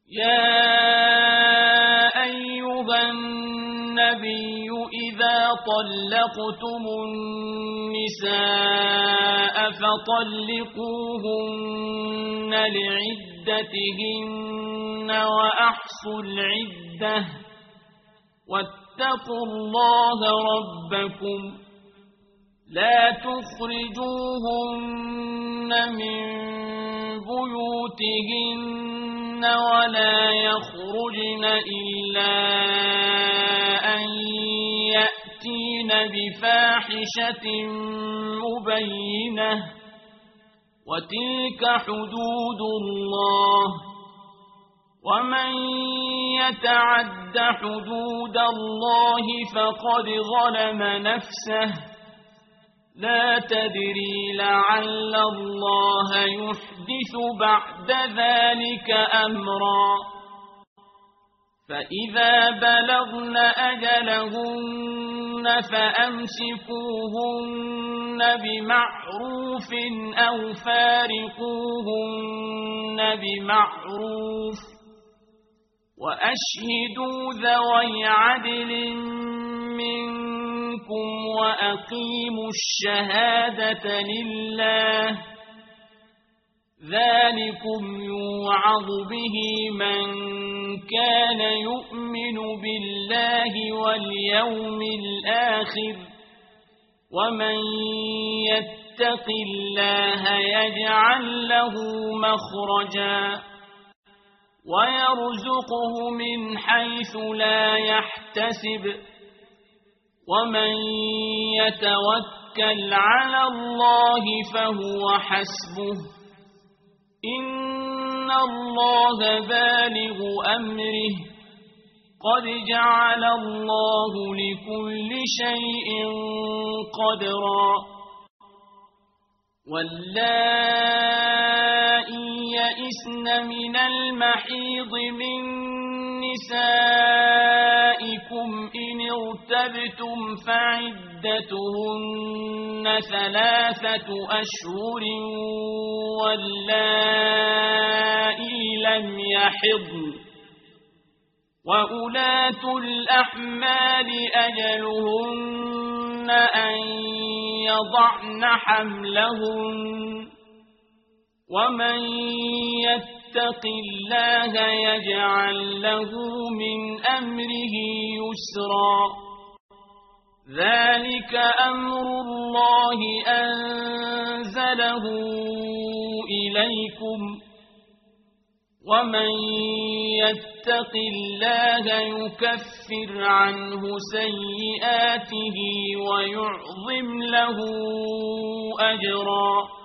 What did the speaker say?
يا أيها النبي إذا طلقتم النساء فطلقوهن لعدتهن وأحصوا العدة واتقوا الله ربكم لا تخرجوهن من بيوتهن ولا يخرجن إلا أن يأتين بفاحشة مبينة وتلك حدود الله ومن يتعد حدود الله فقد ظلم نفسه لا تدري لعل الله يحدث بعد ذلك أمرا فإذا بلغن أجلهن فأمسكوهن بمعروف أو فارقوهن بمعروف وأشهدوا ذوي عدل منكم وأقيموا الشهادة لله ذلكم يوعظ به من كان يؤمن بالله واليوم الآخر ومن يتق الله يجعل له مخرجا ويرزقه من حيث لا يحتسب ومن يتوكل على الله فهو حسبه إن الله بالغ أمره قد جعل الله لكل شيء قدرا واللائي يئسن من المحيض من نسائكم إن ارتبتم فعدتهن 3 أشهر واللائي لم يحضن وأولاة الأحمال أجلهن أن يضعن حملهن ومن يتق الله يجعل له من أمره يسرا ذلك أمر الله أنزله إليكم ومن يتق الله يكفر عنه سيئاته ويعظم له أجرا